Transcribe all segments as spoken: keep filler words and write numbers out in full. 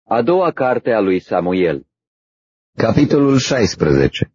A doua carte a lui Samuel. Capitolul șaisprezece.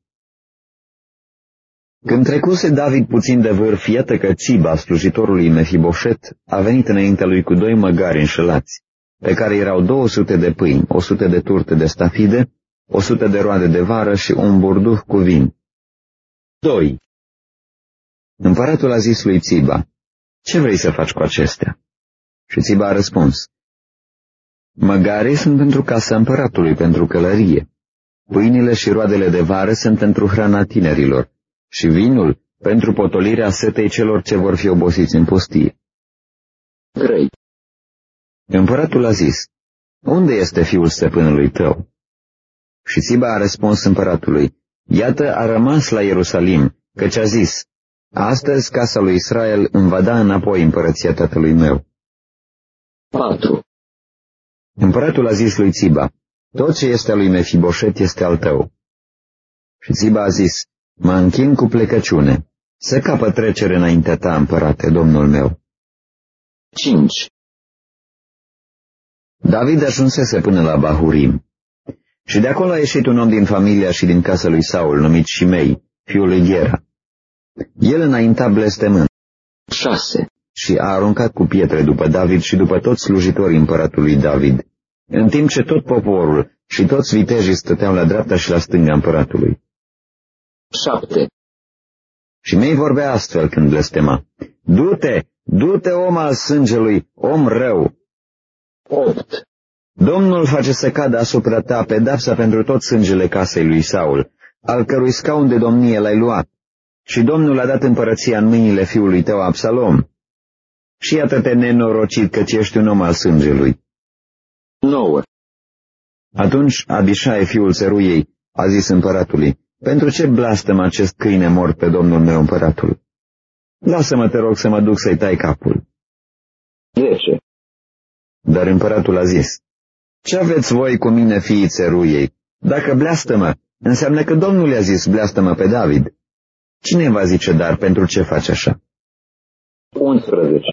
Când trecuse David puțin de vârf, iată că Țiba, slujitorului Mefiboset, a venit înaintea lui cu doi măgari înșelați, pe care erau două sute de pâini, o sută de turte de stafide, o sută de roade de vară și un burduh cu vin. doi. Împăratul a zis lui Țiba: ce vrei să faci cu acestea? Și Țiba a răspuns: măgarii sunt pentru casa împăratului, pentru călărie. Pâinile și roadele de vară sunt pentru hrana tinerilor și vinul pentru potolirea setei celor ce vor fi obosiți în pustie. trei. Împăratul a zis: unde este fiul stăpânului tău? Și Țiba a răspuns împăratului: iată, a rămas la Ierusalim, căci a zis: astăzi casa lui Israel îmi va da înapoi împărăția tatălui meu. patru. Împăratul a zis lui Țiba: tot ce este al lui Mefiboset este al tău. Și Țiba a zis: mă închin cu plecăciune, să capă trecere înaintea ta, împărate, domnul meu. cinci. David ajunsese până la Bahurim. Și de acolo a ieșit un om din familia și din casa lui Saul, numit Shimei, fiul lui Ghera. El înainta blestemând. șase. Și a aruncat cu pietre după David și după toți slujitorii împăratului David, în timp ce tot poporul și toți vitejii stăteau la dreapta și la stânga împăratului. șapte. Shimei vorbea astfel când blestema: du-te, du-te, om al sângelui, om rău! opt. Domnul face să cadă asupra ta pedapsa pentru tot sângele casei lui Saul, al cărui scaun de domnie l-ai luat, și Domnul a dat împărăția în mâinile fiului tău Absalom. Și iată-te nenorocit, căci ești un om al sângelui. nouă. Atunci Abișai, fiul țăruiei, a zis împăratului: pentru ce blastăm acest câine mort pe domnul meu împăratul? Lasă-mă, te rog, să mă duc să-i tai capul. zece. Dar împăratul a zis: ce aveți voi cu mine, fiii țăruiei? Dacă blastămă, înseamnă că Domnul i-a zis: blastămă pe David. Cine va zice dar pentru ce faci așa? unsprezece.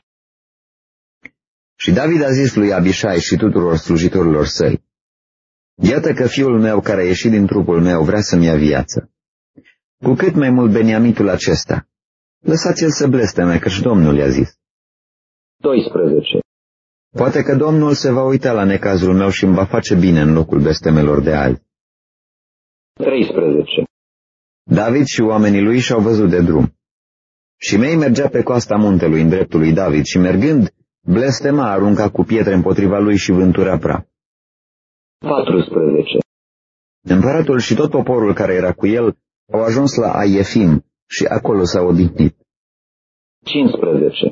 Și David a zis lui Abișai și tuturor slujitorilor săi: iată că fiul meu care a ieșit din trupul meu vrea să-mi ia viață. Cu cât mai mult Beniamitul acesta, lăsați-l să blesteme, căci Domnul i-a zis. doisprezece. Poate că Domnul se va uita la necazul meu și îmi va face bine în locul blestemelor de azi. treisprezece. David și oamenii lui și-au văzut de drum. Shimei mergea pe coasta muntelui în dreptul lui David și, mergând, blestema, arunca cu pietre împotriva lui și vântura praf. paisprezece. Împăratul și tot poporul care era cu el au ajuns la Aiefim și acolo s-au odihnit. cincisprezece.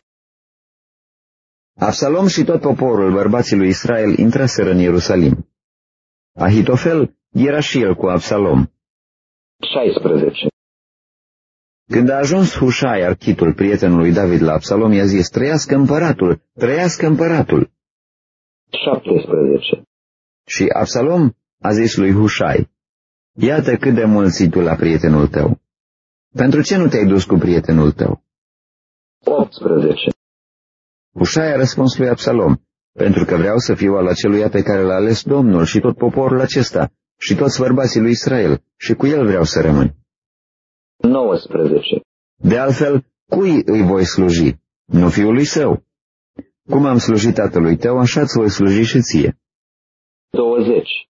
Absalom și tot poporul, bărbații lui Israel, intraseră în Ierusalim. Ahitofel era și el cu Absalom. șaisprezece. Când a ajuns Hușai, architul, prietenul lui David, la Absalom, i-a zis: trăiască împăratul, trăiască împăratul. șaptesprezece. Și Absalom a zis lui Hușai: iată cât de mult ții tu la prietenul tău. Pentru ce nu te-ai dus cu prietenul tău? optsprezece. Hușai a răspuns lui Absalom: pentru că vreau să fiu al aceluia pe care l-a ales Domnul și tot poporul acesta și toți bărbații lui Israel, și cu el vreau să rămân. nouăsprezece. De altfel, cui îi voi sluji? Nu fiului său. Cum am slujit tatălui tău, așa-ți voi sluji și ție. douăzeci.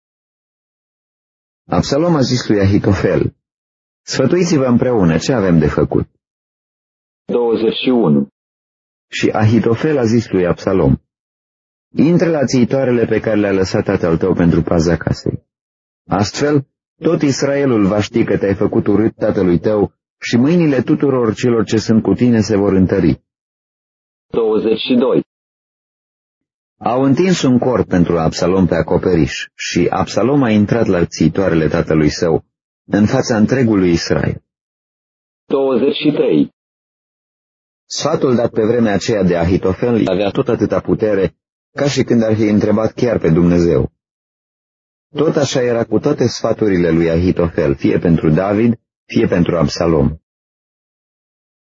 Absalom a zis lui Ahitofel: sfătuiți-vă împreună, ce avem de făcut? douăzeci și unu. Și Ahitofel a zis lui Absalom: intră la țiitoarele pe care le-a lăsat tatăl tău pentru paza casei. Astfel, tot Israelul va ști că te-ai făcut urât tatălui tău și mâinile tuturor celor ce sunt cu tine se vor întări. douăzeci și doi. Au întins un corp pentru Absalom pe acoperiș și Absalom a intrat la țiitoarele tatălui său, în fața întregului Israel. douăzeci și trei. Sfatul dat pe vremea aceea de Ahitofel avea tot atâta putere ca și când ar fi întrebat chiar pe Dumnezeu. Tot așa era cu toate sfaturile lui Ahitofel, fie pentru David, fie pentru Absalom.